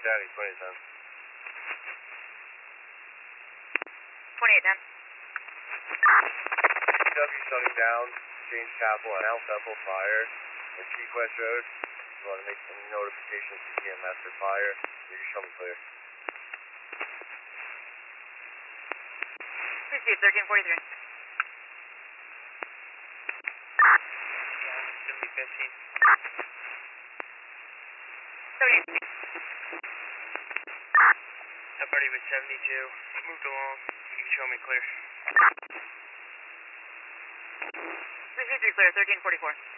Daddy, 2010. 2810. CW shutting down James Chapel and Al Bethel fire and Sequest Road. You want to make some notifications to EMS for fire? You can show me clear. Received 1343. 7015. 70. That party was 72. Moved along. You can show me clear. Received 3 clear, 1344.